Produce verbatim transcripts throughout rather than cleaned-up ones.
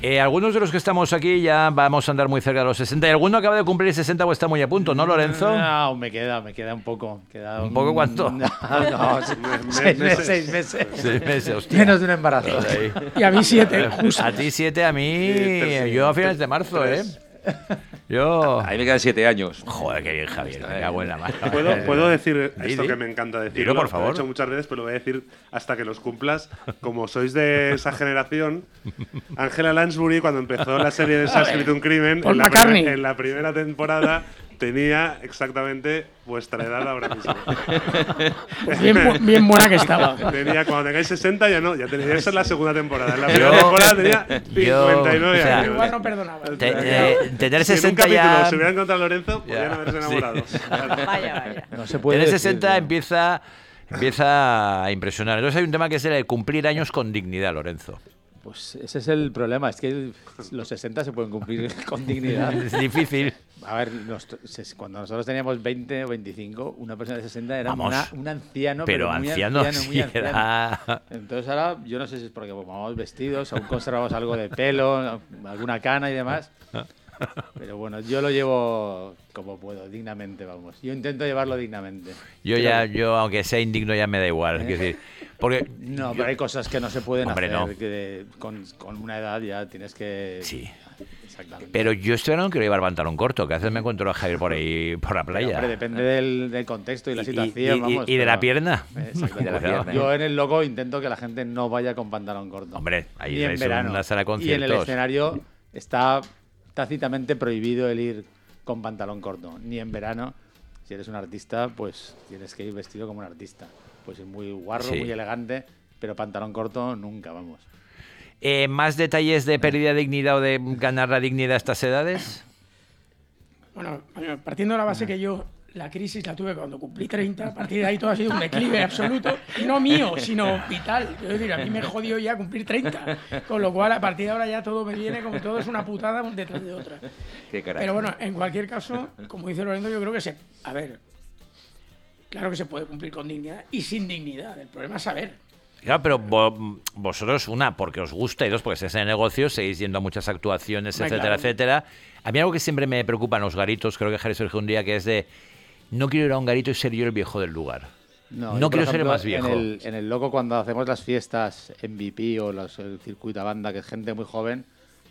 Eh, algunos de los que estamos aquí ya vamos a andar muy cerca de los sesenta. ¿Y alguno acaba de cumplir sesenta o está muy a punto, no, Lorenzo? No, me queda, me queda un poco. Queda ¿Un poco cuánto? No, no seis, meses, seis meses. Seis meses, hostia. Menos de un embarazo. Y a mí siete, justo. A ti siete, a mí... Yo a finales de marzo, ¿eh? Yo... A mí me quedan siete años. Joder, qué bien, Javier. Venga, buena mano. ¿Puedo, puedo decir Di, esto di. que me encanta decir? Dilo, por favor. Lo he dicho muchas veces, pero lo voy a decir hasta que los cumplas. Como sois de esa generación, Angela Lansbury, cuando empezó la serie de Se ha escrito un crimen, Paul en la, McCartney. primer- en la primera temporada tenía exactamente vuestra edad ahora mismo. Pues bien, bu- bien buena que estaba. Tenía, cuando tengáis sesenta ya no, ya tenía, esa es la segunda temporada. En la primera Yo- temporada tenía yo- cincuenta y nueve o sea, años. Igual no perdonaba. Te- eh, tener Si en un sesenta capítulo ya... se hubieran encontrado a Lorenzo, podrían Ya, haberse sí. enamorado. Vaya, vaya. No se puede Tener decir, sesenta ¿no? empieza, empieza a impresionar. Entonces hay un tema que es el de cumplir años con dignidad, Lorenzo. Pues ese es el problema, es que los sesenta se pueden cumplir con dignidad. Es difícil. A ver, nos- ses- cuando nosotros teníamos veinte o veinticinco, una persona de sesenta era Vamos, una- un anciano, Pero pero, muy anciano, anciano, muy sí, anciano. era... Entonces ahora, yo no sé si es porque vamos vestidos, aún conservamos algo de pelo, alguna cana y demás. Pero bueno, yo lo llevo como puedo, dignamente, vamos. Yo intento llevarlo dignamente. Yo Pero- ya, yo aunque sea indigno ya me da igual. ¿Eh? Quiero decir, porque No, pero hay cosas que no se pueden Hombre, hacer. no. Que con, con una edad ya tienes que... sí. Exactamente. Pero yo este verano quiero llevar pantalón corto, que a veces me encuentro a Javier por ahí, por la Pero, playa. hombre, depende del, del contexto y la Y- y- situación, y- vamos. y de la pero- pierna. Eh, exactamente. Y de la pierna. Yo en el logo intento que la gente no vaya con pantalón corto. Hombre, ahí Ni en es verano. una sala de Y en el conciertos. escenario está tácitamente prohibido el ir con pantalón corto. Ni en verano. Si eres un artista, pues tienes que ir vestido como un artista. Pues es muy guarro, Sí. muy elegante, pero pantalón corto nunca, vamos. Eh, ¿Más detalles de pérdida de dignidad o de ganar la dignidad a estas edades? Bueno, bueno, partiendo de la base que yo la crisis la tuve cuando cumplí treinta, a partir de ahí todo ha sido un declive absoluto, y no mío, sino vital. Quiero decir, a mí me jodió ya cumplir treinta, con lo cual a partir de ahora ya todo me viene como todo es una putada detrás de otra. Qué caray. Pero bueno, en cualquier caso, como dice Lorenzo, yo creo que se... A ver, claro que se puede cumplir con dignidad y sin dignidad. El problema es saber. Claro, pero vo- vosotros, una, porque os gusta, y dos, porque estáis en el negocio, seguís yendo a muchas actuaciones, Hombre, etcétera, claro. etcétera. A mí algo que siempre me preocupa en los garitos, creo que Jerez surgió un día, que es de, no quiero ir a un garito y ser yo el viejo del lugar. No, No yo, por quiero ser el ejemplo, más viejo. En el, en el Loco, cuando hacemos las fiestas M V P o los, el circuito a banda, que es gente muy joven,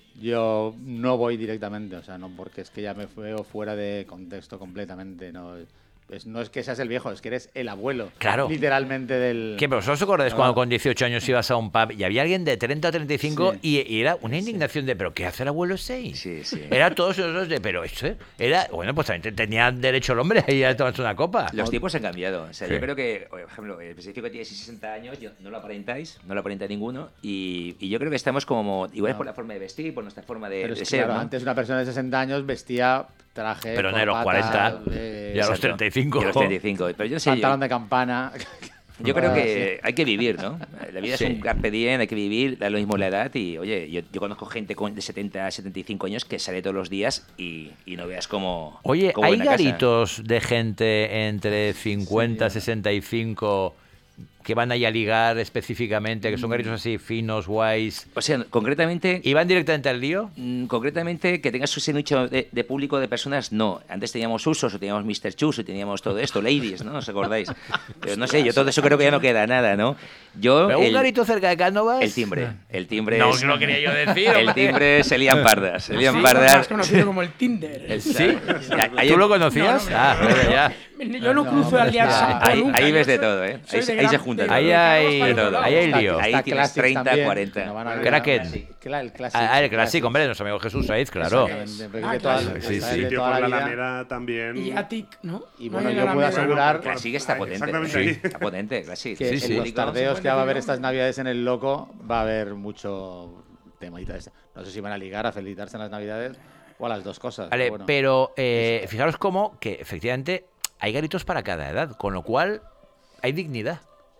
yo no voy directamente, o sea, no porque es que ya me veo fuera de contexto completamente. No, pues no es que seas el viejo, es que eres el abuelo. Claro. Literalmente del. ¿Qué? ¿Pero vosotros os acordáis No. cuando con dieciocho años ibas a un pub y había alguien de treinta o treinta y cinco Sí. y, y era una indignación de, ¿pero qué hace el abuelo seis? Sí, sí. Era todos esos de, pero eso era, bueno, pues también te- tenía derecho el hombre a ir a tomarse una copa. Los tiempos han cambiado. O sea, Sí. yo creo que, por ejemplo, el específico que tiene sesenta años, yo- no lo aparentáis, no lo aparenta ninguno. Y, y yo creo que estamos como, igual es No. por la forma de vestir, por nuestra forma de, Pero de es que, ser, claro, ¿no? antes una persona de sesenta años vestía traje. Pero no, a los corbata, cuarenta, eh, y a los Exacto. treinta y cinco. Y a los treinta y cinco. Pero yo no sé, pantalón yo, de campana. yo creo Ah, que hay que vivir, ¿no? La vida Sí. es un carpe diem, hay que vivir, da lo mismo la edad. Y, oye, yo, yo conozco gente con, de setenta a setenta y cinco años que sale todos los días y, y no veas cómo. Oye, cómo ¿hay ven a casa. garitos de gente entre cincuenta, Sí. sesenta y cinco que van ahí a ligar específicamente, que son garitos así finos, guays, O sea, concretamente. y van directamente al lío? Mm, Concretamente, que tengas ese nicho de, de público de personas, no. Antes teníamos Usos, o teníamos mister Chus, o teníamos todo esto, Ladies, ¿no? ¿Os acordáis? Pero no sé, yo todo eso creo que ya no queda nada, ¿no? Yo, ¿Pero un el, garito cerca de Cánovas? el timbre, el timbre No, es- no lo quería yo decir. el hombre. timbre se lían pardas, se lían Sí, pardas. más conocido como el Tinder. El- ¿Sí? Ahí- ¿Tú lo conocías? No, no, ah, bueno, ya. Yo no No, cruzo pero al día es que santo ahí- nunca. ahí Yo ves de soy- todo, ¿eh? soy Ahí- de ahí gran- se junta de- todo. Ahí de hay- Carlos Pablo ahí hay Lado. lío. Ahí Está tienes Classics treinta, también, cuarenta. no van a ver. Kraken. Cla- el Classic. Ah, el clásico, hombre, nuestro amigo Jesús Saiz, claro. Exactamente, porque Ah, de toda- claro. Sí, está sí. de Sitio toda por la vida. Alameda también. Y Attic, ¿no? Y No bueno, hay yo puedo Alameda. asegurar Bueno, Clásico está potente. exactamente Sí, ahí. está potente, Clásico. que Sí, en sí. los tardeos que va a haber estas Cincuenta navidades en el Loco va a haber mucho tema y tal. No sé si van a ligar, a felicitarse en las navidades o a las dos cosas. Vale, bueno. pero eh, fijaros cómo que efectivamente hay garitos para cada edad, con lo cual hay dignidad.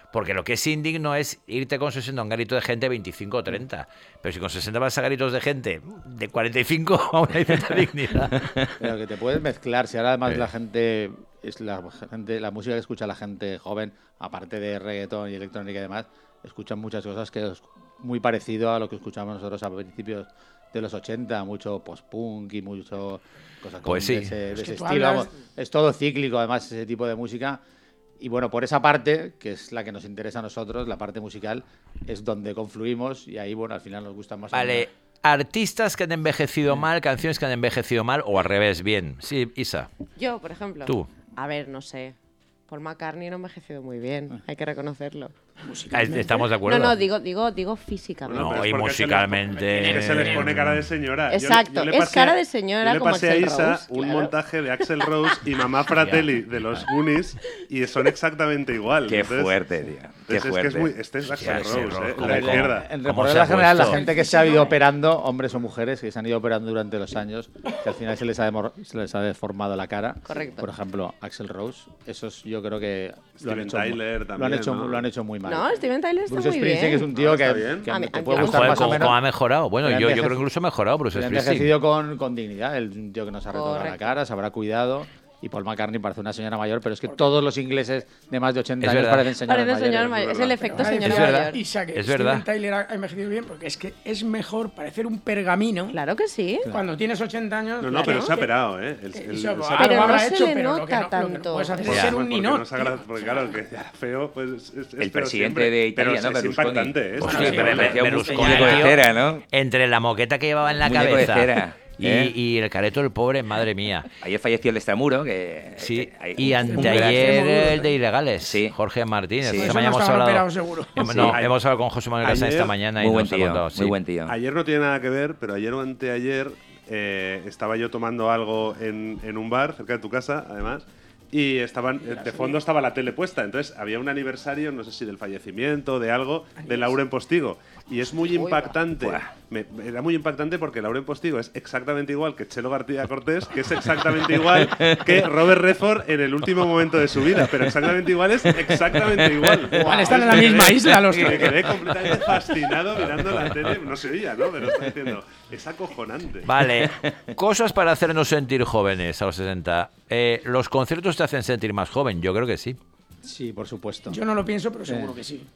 Porque lo que es indie no es irte con sesenta a un garito de gente de veinticinco o treinta. Pero si con sesenta vas a garitos de gente de cuarenta y cinco, aún hay cierta dignidad. Pero que te puedes mezclar. Si ahora además Sí. la gente, es la gente, la música que escucha la gente joven, aparte de reggaetón y electrónica y demás, escuchan muchas cosas que es muy parecido a lo que escuchamos nosotros a principios de los ochenta, mucho post-punk y mucho cosas Pues de sí. ese, de Es que ese tú estilo. hablas- Vamos, es todo cíclico, además, ese tipo de música. Y bueno, por esa parte, que es la que nos interesa a nosotros, la parte musical, es donde confluimos y ahí, bueno, al final nos gusta más. o Vale, menos. artistas que han envejecido mal, canciones que han envejecido mal o al revés, bien. Sí, Isa. Yo, por ejemplo. Tú. A ver, no sé. Paul McCartney no ha envejecido muy bien, hay que reconocerlo. Ah, Estamos de acuerdo. No, no, digo, digo, digo físicamente. No, pero es y porque se le- musicalmente. Es que se les pone cara de señora. Yo le- Exacto, yo le es pasé- cara de señora yo le como pasé a Axl Isa Rose, un claro. montaje de Axl Rose y Mamá Fratelli de los Goonies y son exactamente igual. Qué Entonces- fuerte, tío. Qué entonces es que fuerte. es muy, este es Axl Axl Rose, Rose, eh, ¿cómo- la En- izquierda. En ¿Cómo se reponer ha la general, la puesto? gente que se ha ido operando, hombres o mujeres, que se han ido operando durante los años, que al final se les ha, demor- se les ha deformado la cara. Correcto. Por ejemplo, Axl Rose, esos yo creo que lo han, Steven hecho, mu- Tyler lo, han también, hecho, ¿no? lo han hecho muy mal. No, Steven Tyler está Bruce muy Springsteen, bien. que es un tío No, que, está bien. que A mí- te a puede mí- gustar Joder, más o ¿cómo, menos. cómo ha mejorado? Bueno, Pero yo, ha yo creo que incluso ha mejorado Bruce Pero ha Springsteen. envejecido con, con dignidad. Es un tío que nos ha retocado la Correcto. cara, se habrá cuidado. Y Paul McCartney parece una señora mayor, pero es que todos los ingleses de más de ochenta Es años verdad. parecen señoras Parece mayores. señor mayor. Es el efecto Pero señora Es verdad. mayor. Isa, que Es Steven verdad. Tyler ha ha envejecido bien porque es que es mejor parecer un pergamino Claro que sí. cuando tienes ochenta años. No, no, pero claro, se ha que- operado, ¿eh? El- el- Eso, el- ah, se ha- Pero lo no habrá se hecho, le pero lo que nota no- lo que no tanto. puedes hacer Pues, es ser un porque ninot. no se agra- porque claro, que ya feo, pues es, es El feo presidente siempre, de Italia, pero ¿no? es Berlusconi. impactante, ¿eh? Hostia, Sí, pero sí, Berlusconi, sí. un Berlusconi, muñeco de tío, cera, ¿no? Entre la moqueta que llevaba en la Muñeco de cabeza cera, y, ¿eh? y el careto del pobre, madre mía. Ayer falleció el Extramuro, que... Sí, que hay y un- un anteayer Extremo el de Ilegales, Sí. Jorge Martínez. Sí. Esta Eso mañana no hemos estaban hablado, operados, seguro. hemos, Sí. no, Ayer- hemos hablado con José Manuel Casán ayer- esta mañana y Muy buen nos ha tío, contado. sí. muy buen tío. Ayer no tiene nada que ver, pero ayer o anteayer eh, estaba yo tomando algo en, en un bar cerca de tu casa, además, y estaban de fondo estaba la tele puesta. Entonces había un aniversario, no sé si del fallecimiento, de algo, de Lauren Postigo. Y es muy impactante. Buah. Me- era muy impactante porque Lauren Postigo es exactamente igual que Chelo García Cortés, que es exactamente igual que Robert Redford en el último momento de su vida. Pero exactamente igual es exactamente igual. Igual están en la Me misma quedé- isla los Me tres. quedé completamente fascinado mirando la tele. No se oía, ¿no? Pero está diciendo, es acojonante. Vale, cosas para hacernos sentir jóvenes a los sesenta. Eh, ¿Los conciertos te hacen sentir más joven? Yo creo que sí. Sí, por supuesto. Yo no lo pienso, pero seguro que sí.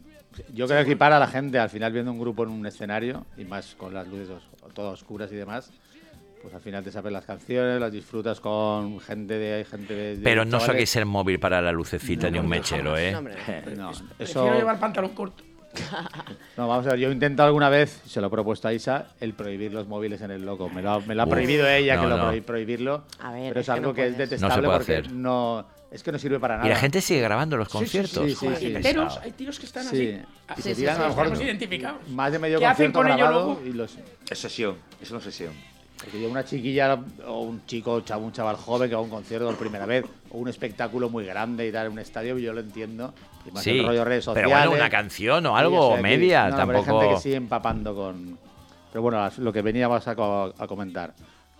Yo creo que para la gente, al final viendo un grupo en un escenario, y más con las luces os- todas oscuras y demás, pues al final te sabes las canciones, las disfrutas con gente de... Gente de, de Pero no chavales. saquéis el móvil para la lucecita ni un mechero, ¿eh? No, hombre. No, Prefiero eso... llevar pantalón corto. No, vamos a ver, yo he intentado alguna vez, se lo he propuesto a Isa, el prohibir los móviles en el loco. Me lo, ha- me lo ha Uf, prohibido ella, no, que lo no. prohí- prohibirlo. A ver, pero es es que algo no que es puedes. detestable No se puede porque hacer. no, es que no sirve para nada. Y la gente sigue grabando los conciertos. sí, sí, Joder, sí. qué Hay pesado. tíos, hay tíos que están Sí. así. Ah, Y Sí, se sí, tiran sí, a lo mejor hemos identificado. más de medio ¿Qué hacen concierto con ello grabado luego? y los... Es sesión, es una sesión. Porque yo una chiquilla o un chico, un chaval, un chaval joven que va a un concierto por primera vez o un espectáculo muy grande y tal en un estadio, yo lo entiendo. Y más Sí, el rollo redes pero sociales. bueno, una canción o Sí, algo, o sea, que- media, no, pero hay tampoco... gente que sigue empapando con... Pero bueno, las- lo que veníamos a, co- a comentar.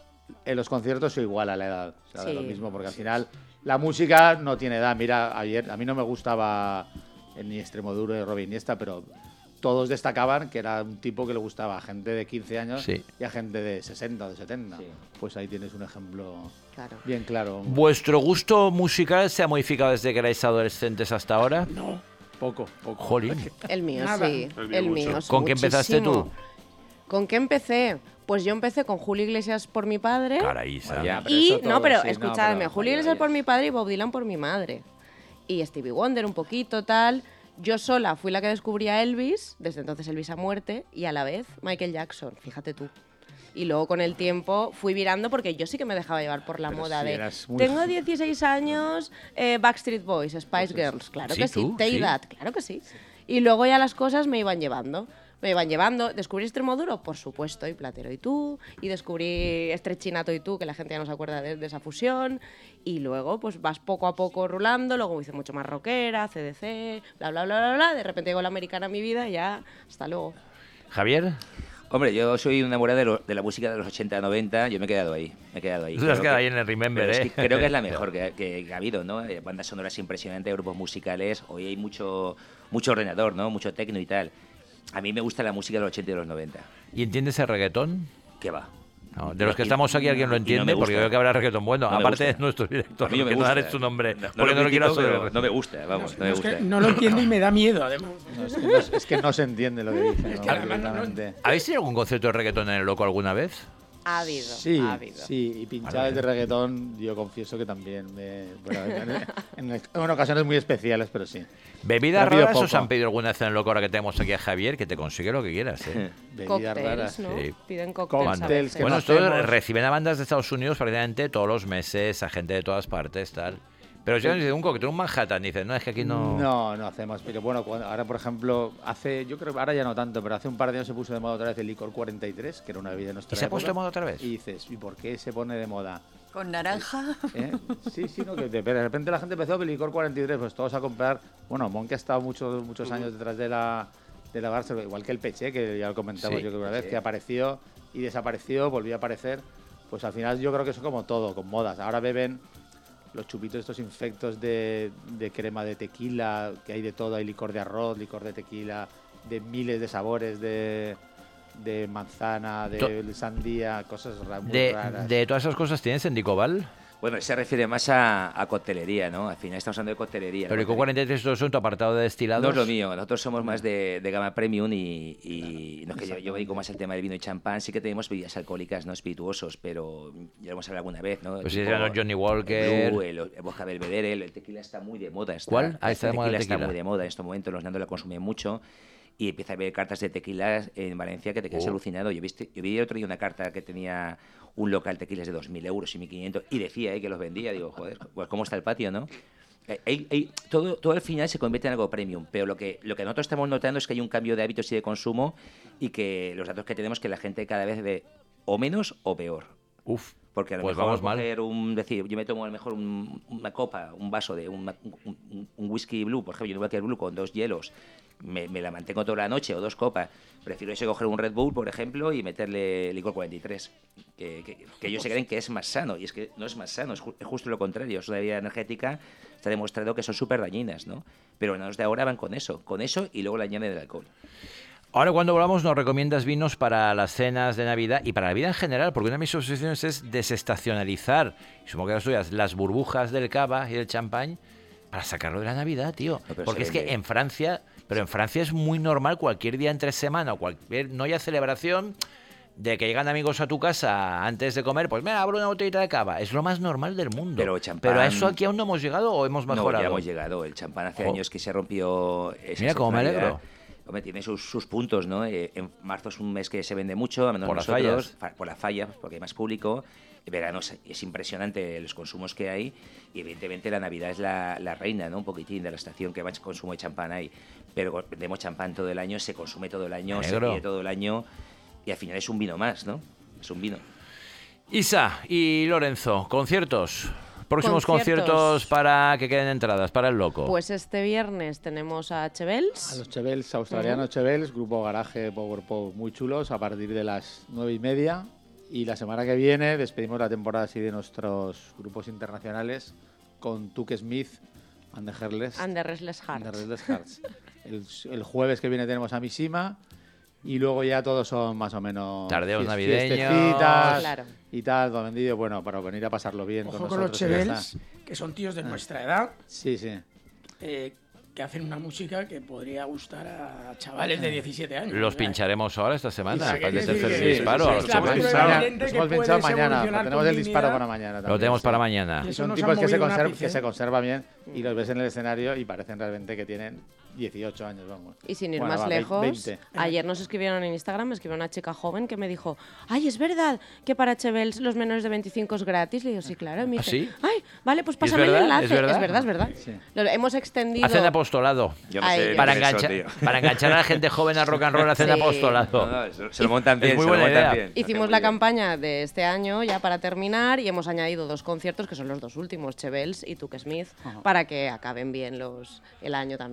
En los conciertos soy igual a la edad. O sea, Sí. lo mismo, porque al final la música no tiene edad. Mira, ayer a mí no me gustaba ni Extremoduro ni Robin Iniesta, pero todos destacaban que era un tipo que le gustaba a gente de quince años Sí. y a gente de sesenta o de setenta. Sí. Pues ahí tienes un ejemplo Claro. bien claro. ¿Vuestro gusto musical se ha modificado desde que erais adolescentes hasta ahora? No. Poco, poco. Jolín. El mío, Nada. sí. El mío El mucho. mío. ¿Con qué empezaste tú? muchísimo. ¿Con qué empecé? Pues yo empecé con Julio Iglesias por mi padre. Caray, Isa. Bueno, ya, pero Y, eso no, todo, pero sí, no, escuchadme, pero- Julio Iglesias por mi padre y Bob Dylan por mi madre. Y Stevie Wonder un poquito, tal. Yo sola fui la que descubrí a Elvis, desde entonces Elvis a muerte, y a la vez Michael Jackson, fíjate tú. Y luego con el tiempo fui virando porque yo sí que me dejaba llevar por la Pero moda si de eras muy tengo jo- dieciséis años, eh, Backstreet Boys, Spice Girls, claro Sí, que sí, tú, Take sí. That, claro que sí. Y luego ya las cosas me iban llevando. Me iban llevando. ¿Descubrí Extremoduro? Por supuesto, y Platero y tú. Y descubrí Estrechinato y tú, que la gente ya no se acuerda de, de esa fusión. Y luego, pues vas poco a poco rulando. Luego me hice mucho más rockera, C D C, bla, bla, bla, bla, bla. De repente llegó la americana a mi vida y ya, hasta luego. ¿Javier? Hombre, yo soy un enamorado de, lo- de la música de los ochenta, noventa, yo me he quedado ahí, me he quedado ahí. Tú te has Creo quedado que- ahí en el Remember, pero es ¿eh? que creo que es la mejor que, que- que ha habido, ¿no? Eh, Bandas sonoras impresionantes, grupos musicales, hoy hay mucho, mucho ordenador, ¿no? Mucho tecno y tal. A mí me gusta la música de los ochenta y de los noventa. ¿Y entiendes el reggaetón? ¿Qué va? No, de los que Y- estamos aquí, ¿alguien lo y no entiende? me porque gusta. creo que habrá reggaetón bueno. No me Aparte de gusta. nuestro A director, mí no me que no gusta. daré su nombre. No, no porque no lo quiero critico, pero hacer. no me gusta, vamos, no me es gusta. que no lo entiendo y me da miedo, además. No, es, que no, es que no se entiende lo que dicen. ¿no? que además no- no- Directamente. ¿Habéis tenido algún concierto de reggaetón en el loco alguna vez? Ha habido, Sí, ha habido. sí, y pinchadas de reggaetón, yo confieso que también me. Bueno, en, en- en ocasiones muy especiales, pero sí. ¿Bebidas Pero ha habido raras os poco. han pedido alguna vez en el loco ahora que tenemos aquí a Javier? Que te consigue lo que quieras, ¿eh? Bebidas raras. Cócteles, ¿no? sí. Piden cócteles a Cócteles veces. que Bueno, no esto hacemos. reciben a bandas de Estados Unidos prácticamente todos los meses, a gente de todas partes, tal. Pero si dicen un cóctel, un Manhattan, dicen, no, es que aquí no... No, no hacemos. Pero bueno, cuando- ahora por ejemplo, hace, yo creo que ahora ya no tanto, pero hace un par de años se puso de moda otra vez el licor cuarenta y tres, que era una bebida de nuestra ¿Y se ha época. puesto de moda otra vez? Y dices, ¿y por qué se pone de moda? Con naranja. ¿Eh? Sí, sí, no, que de, de repente la gente empezó con el licor cuarenta y tres, pues todos a comprar. Bueno, Monk ha estado muchos muchos años detrás de la de la Barça, igual que el Peché, que ya lo comentamos Sí, yo creo una vez, sí. que apareció y desapareció, volvió a aparecer. Pues al final yo creo que eso como todo, con modas. Ahora beben los chupitos estos infectos de, de crema de tequila, que hay de todo, hay licor de arroz, licor de tequila, de miles de sabores, de, de manzana, de To- sandía, cosas ra- muy De, raras. de todas esas cosas tienes en Dicobal, Bueno, se refiere más a, a coctelería, ¿no? Al final estamos hablando de coctelería. pero ¿no? Licor cuarenta y tres todo eso en tu apartado de destilados. No es lo mío, nosotros somos más de, de gama premium y, y no es que yo, yo me dedico más al tema del vino y champán. Sí que tenemos bebidas alcohólicas, no espirituosos, pero ya lo hemos hablado alguna vez, ¿no? Pues Tipo sí, eran Johnny Walker. El Blue, el, el vodka Belvedere, el, el tequila está muy de moda. Está, ¿Cuál? Ah, está de moda el está tequila. muy de moda en estos momentos, los Nando la consumen mucho. Y empieza a ver cartas de tequilas en Valencia que te quedas Oh. alucinado. Yo, viste, yo vi el otro día una carta que tenía un local tequilas de dos mil euros y mil quinientos y decía eh, que los vendía. Digo, joder, pues cómo está el patio, ¿no? Eh, hay- hay- todo, todo al final se convierte en algo premium, pero lo que, lo que nosotros estamos notando es que hay un cambio de hábitos y de consumo y que los datos que tenemos es que la gente cada vez ve o menos o peor. Uf, Porque a lo pues mejor vamos mal. coger un, decir, yo me tomo a lo mejor un- una copa, un vaso de un, un- un- un whisky blue, por ejemplo, un whisky blue con dos hielos, me, me la mantengo toda la noche o dos copas. Prefiero ese coger un Red Bull, por ejemplo, y meterle licor cuarenta y tres, que, que, que ellos se creen que es más sano, y es que no es más sano, es, ju- es justo lo contrario. Es una bebida energética, está demostrado que son súper dañinas, ¿no? Pero los de ahora van con eso, con eso y luego le añaden el alcohol. ahora cuando volvamos nos recomiendas vinos para las cenas de Navidad y para la vida en general, porque una de mis obsesiones es desestacionalizar, y supongo que las tuyas, las burbujas del cava y del champán para sacarlo de la Navidad, tío. pero Porque se es que vende. en Francia, pero en Francia es muy normal cualquier día entre semana o cualquier, no haya celebración de que llegan amigos a tu casa antes de comer, pues mira, abro una botellita de cava. Es lo más normal del mundo. Pero champán- Pero a eso aquí aún no hemos llegado o hemos mejorado. No, ya hemos llegado. El champán hace Jo. años que se rompió esa Mira cómo me excepcionalidad. alegro. Hombre, tiene sus, sus puntos, ¿no? Eh, en marzo es un mes que se vende mucho, a menos Por las nosotros, fallas. fa- por las fallas, porque hay más público. En verano es, es impresionante los consumos que hay y evidentemente la Navidad es la, la reina, ¿no? Un poquitín de la estación que más consumo de champán hay. Pero vendemos champán todo el año, se consume todo el año, se Negro. pide todo el año y al final es un vino más, ¿no? Es un vino. Isa y Lorenzo, conciertos. Próximos conciertos, Conciertos. para que queden entradas, para el loco. Pues este viernes tenemos a A Chevels. los Chevels, australianos Chevels, grupo garaje Power Pop muy chulos, a partir de las nueve y media. Y la semana que viene despedimos la temporada así de nuestros grupos internacionales con Tuke Smith, and the Heartless, And the Restless and the Hearts. Restless Hearts. El, el jueves que viene tenemos a Mishima y luego ya todos son más o menos Tardeos fies- navideños. fiestecitas Claro. y tal, todo vendido, bueno, para venir a pasarlo bien Ojo con con los nosotros. y ya Chevels, está. que son tíos de nuestra edad, Sí, sí. eh, que hacen una música que podría gustar a chavales de diecisiete años. Los O sea, pincharemos ahora esta semana, o sea, para el que quiero tercer decir que- disparo. sí, a sí, los es la chavales. prueba Mañana, evidente nos que hemos puedes pensado mañana, evolucionar tenemos con el disparo dignidad. para mañana también. Lo tenemos sí. para mañana. Y eso Son nos tipos han que se, movido un conserv- ápice. que se conservan bien y los ves en el escenario y parecen realmente que tienen dieciocho años, vamos. Y sin ir Bueno, más va, ve- lejos, veinte. ayer nos escribieron en Instagram, me escribió una chica joven que me dijo, ay, es verdad que para Chevels los menores de veinticinco es gratis. Le digo, sí, claro. Y me ¿Ah, dice, sí? ay, vale, pues ¿Es pásame el verdad? enlace. ¿Es verdad? es verdad, es verdad. Sí. Lo- hemos extendido... Hacen apostolado. Yo no Ay, sé Dios. qué Para es eso, enganchar, tío. para enganchar a la gente joven al rock and roll, hacen Sí. apostolado. No, no, se, se lo montan bien, Es muy se lo buena montan idea. bien. Hicimos Hacen la muy bien. campaña de este año ya para terminar y hemos añadido dos conciertos que son los dos últimos, Chevels y Tuke Smith, para que acaben bien los el año también. Y ellos. para que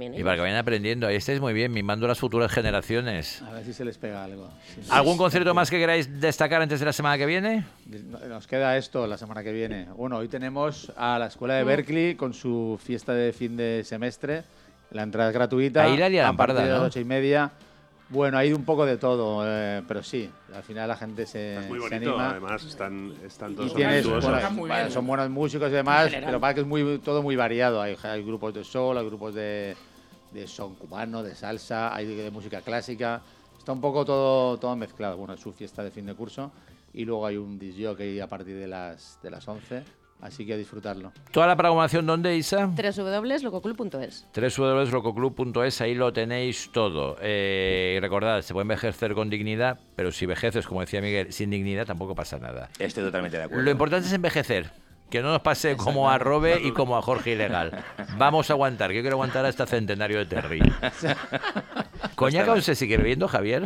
vayan aprendiendo. Ahí estáis muy bien, mimando a las futuras generaciones. A ver si se les pega algo. Sí. ¿Algún concierto más que queráis destacar antes de la semana que viene? Nos queda esto la semana que viene. Bueno, hoy tenemos a la Escuela de Berkeley con su fiesta de fin de semestre. La entrada es gratuita. Ahí la liarán a partir parda, de las ¿no? ocho y media. Bueno, ha ido un poco de todo, eh, pero sí, al final la gente se, Es muy se bonito, anima. además, están, están Y todos tienes, virtuosos. bueno, muy bueno, bien. son buenos músicos y demás, En general. pero para que es muy, todo muy variado. Hay, hay grupos de soul, hay grupos de, de son cubano, de salsa, hay de, de música clásica. Está un poco todo, todo mezclado. Bueno, es su fiesta de fin de curso y luego hay un disc jockey a partir de las, de las once, así que a disfrutarlo. ¿Toda la programación dónde, Isa? doble u doble u doble u punto lococlub punto es. doble u doble u doble u punto lococlub punto es, ahí lo tenéis todo. Eh, y recordad, se puede envejecer con dignidad, pero si envejeces, como decía Miguel, sin dignidad tampoco pasa nada. Estoy totalmente de acuerdo. Lo importante es envejecer. Que no nos pase como a Robe y como a Jorge Ilegal. Vamos a aguantar, que yo quiero aguantar hasta centenario de Terry. ¿Coñac aún se sigue bebiendo, Javier?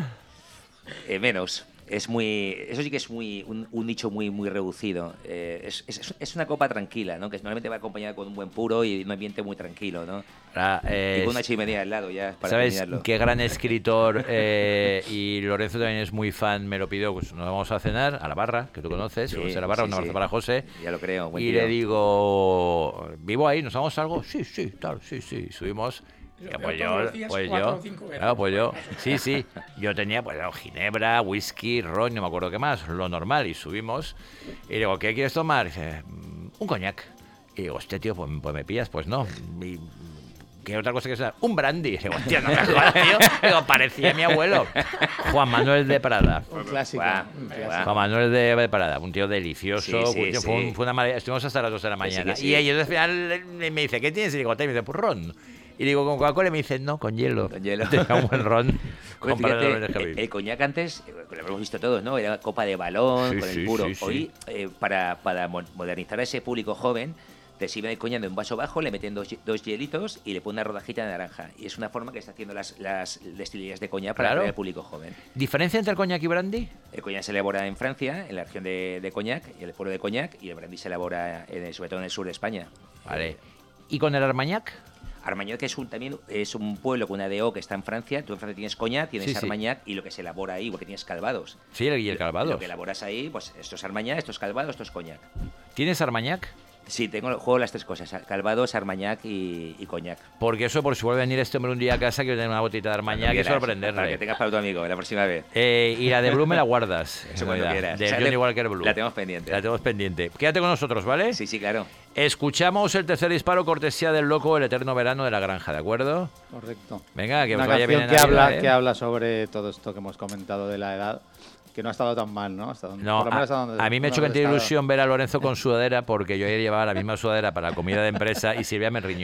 Eh, menos. Es muy, eso sí que es muy un, un nicho muy muy reducido. Eh, es, es, es una copa tranquila, ¿no? Que normalmente va acompañada con un buen puro y un ambiente muy tranquilo, ¿no? Ah, eh, y con una chimenea al lado ya para ¿sabes terminarlo. qué gran escritor? Eh, y Lorenzo también es muy fan, me lo pidió, pues nos vamos a cenar a la barra, que tú conoces, Sí, conoces la barra, sí, un abrazo sí. para José. Ya lo creo. Buen Y tío. le digo, ¿vivo ahí? ¿Nos vamos a algo? Sí, sí, tal, sí, sí. Subimos. Lo Ya, veo pues todos yo, los días, pues cuatro yo, o cinco veces. claro, pues yo, sí, sí, yo tenía pues no, ginebra, whisky, ron, no me acuerdo qué más, lo normal, y subimos, y digo, ¿qué quieres tomar? Y dice, "Mm, un coñac. Y digo, hostia, tío, pues, pues me pillas, pues no. Y, ¿qué otra cosa que sea? Un brandy. Y digo, hostia, no me jodas, tío. Digo, parecía mi abuelo. Juan Manuel de Prada. Un clásico. Guau, un guau. clásico. Juan Manuel de Prada, un tío delicioso, Sí, sí, un tío- fue, sí. un- fue una maravilla. Estuvimos hasta las dos de la Que sí, mañana. que sí. Y ellos al final me dice, ¿qué tienes? Y digo, te me dice, pues ron. Y digo, ¿con Coca-Cola? Y me dice, no, con hielo. Con hielo. Tenga un buen ron. Pues comparado fíjate, con el Javi. el, el coñac antes, eh, lo hemos visto todos, ¿no? Era copa de balón, Sí, con sí, el puro. sí, sí. Hoy, eh, para, para mo- modernizar a ese público joven, te sirven el coñac en un vaso bajo, le meten dos, hi- dos hielitos y le ponen una rodajita de naranja. Y es una forma que está haciendo las, las destilerías de coñac para Claro. atraer al público joven. ¿Diferencia entre el coñac y brandy? El coñac se elabora en Francia, en la región de, de Coñac, en el pueblo de Coñac, y el brandy se elabora en- sobre todo en el sur de España. Vale. ¿Y con el armagnac? Armagnac, que es un, también es un pueblo con una D O que está en Francia. Tú en Francia tienes Coñac, tienes Sí, sí. Armagnac, y lo que se elabora ahí, porque tienes calvados. Sí, el, y el calvados. Lo que elaboras ahí, pues esto es Armagnac, esto es calvado, esto es Coñac. ¿Tienes armagnac? Sí, tengo juego las tres cosas, calvados, Armagnac y, y Coñac. Porque eso, por si vuelve a venir este hombre un día a casa, quiero tener una botita de armagnac y Cuando quieras, Para que sorprenderle. tengas para tu amigo la próxima vez. Eh, y la de Blue me la guardas. Eso en cuando realidad, quieras. De O sea, Johnny le- Walker Blue. la tenemos pendiente. La tenemos pendiente. Quédate con nosotros, ¿vale? Sí, sí, claro. Escuchamos el tercer disparo, cortesía del loco, el eterno verano de la granja, ¿de acuerdo? Correcto. Venga, que Una os vaya bien canción en que Navidad, habla, ¿eh? que habla sobre todo esto que hemos comentado de la edad, que no ha estado tan mal, ¿no? Hasta donde, No, por lo menos a, hasta donde- a mí me ha hecho donde cantidad estaba. ilusión ver a Lorenzo con sudadera porque yo ayer llevaba la misma sudadera para la comida de empresa y Silvia me riñó.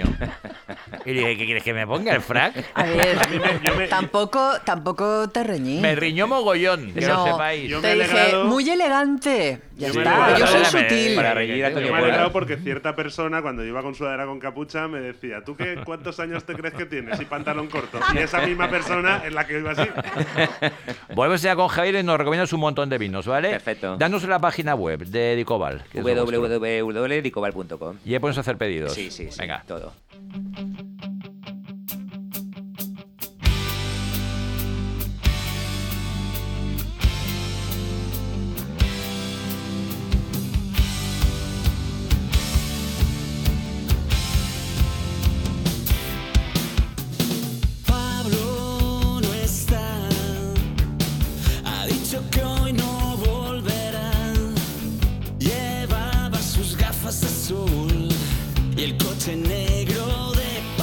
Y le dije, ¿qué quieres que me ponga el frac? A ver, mí me- yo me- tampoco, tampoco te reñí. Me riñó mogollón, que No, lo sepáis. Yo me te he dije, alegrado- muy elegante. Ya Yo me he está, alegrado- yo soy Espérame, sutil. Para reñir a Yo Antonio me he Puebla. alegrado porque cierta persona, cuando iba con sudadera con capucha, me decía, ¿tú qué, cuántos años te crees que tienes y pantalón corto? Y esa misma persona es la que iba así. Vuelves ya con Javier y nos recomiendas un montón de vinos, ¿vale? Perfecto. Danos la página web de Dicobal. que es lo w vuestro. w w punto dicobal punto com. Y ahí podemos hacer pedidos. Sí, sí, sí. Venga. Todo. Pablo no está, ha dicho que hoy no volverá. Llevaba sus gafas de sol y el coche negro de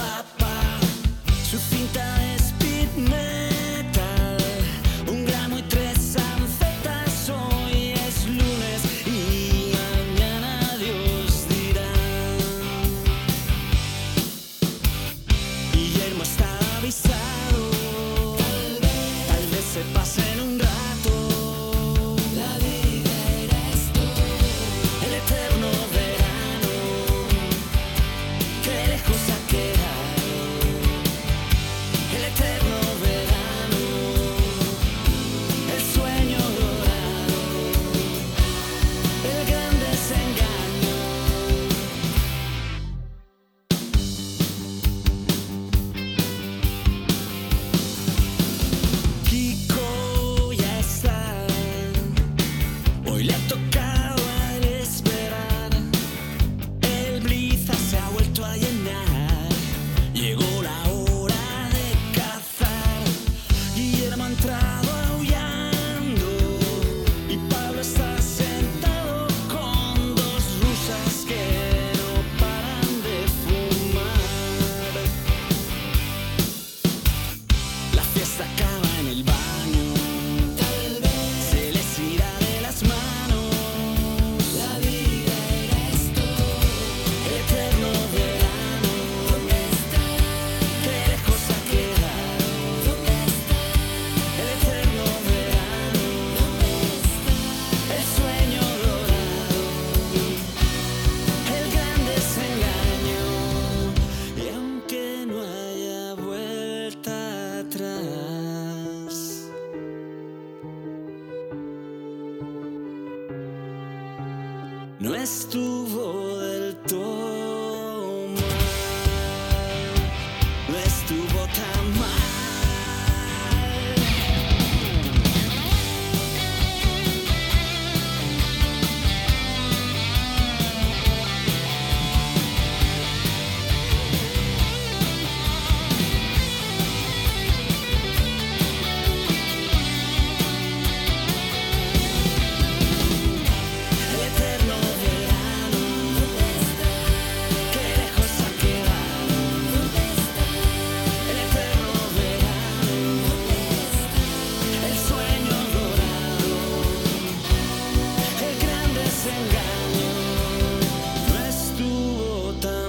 fiesta acaba en el baño. Tal vez se les irá de las manos. La vida era esto, eterno verano. ¿Dónde está? Qué lejos ha quedado. ¿Dónde está? El eterno verano. ¿Dónde está? El sueño dorado, el gran desengaño. Y aunque no haya vuelta atrás, no estuvo del todo mal, no estuvo tan mal. El eterno verano, ¿dónde está? Qué lejos ha quedado. ¿Dónde está? El eterno verano, ¿dónde está? El sueño dorado, el gran desengaño, no estuvo tan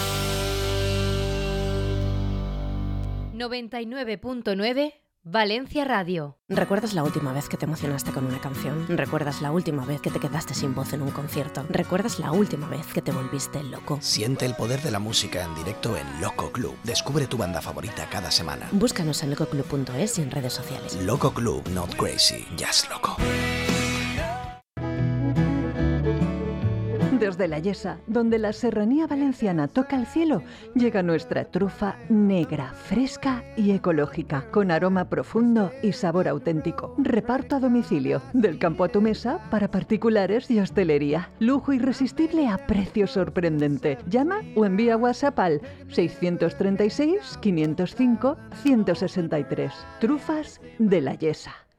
mal. noventa y nueve punto nueve Valencia Radio. ¿Recuerdas la última vez que te emocionaste con una canción? ¿Recuerdas la última vez que te quedaste sin voz en un concierto? ¿Recuerdas la última vez que te volviste loco? Siente el poder de la música en directo en Loco Club. Descubre tu banda favorita cada semana. Búscanos en lococlub punto es y en redes sociales. Loco Club, not crazy, just loco. Desde La Yesa, donde la serranía valenciana toca el cielo, llega nuestra trufa negra, fresca y ecológica, con aroma profundo y sabor auténtico. Reparto a domicilio, del campo a tu mesa, para particulares y hostelería. Lujo irresistible a precio sorprendente. Llama o envía WhatsApp al seiscientos treinta y seis, quinientos cinco, ciento sesenta y tres. Trufas de La Yesa.